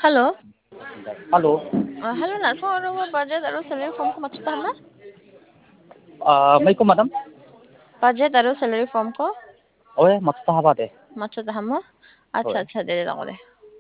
Hello hello hello 나성으로 바제다로 샐러리 폼 को 맞췄다 한마? May ko madam? 바제다로 샐러리 폼 को Oye, matutaha ba de? 맞췄다 한마? अच्छा Oye. अच्छा दे देता हूँ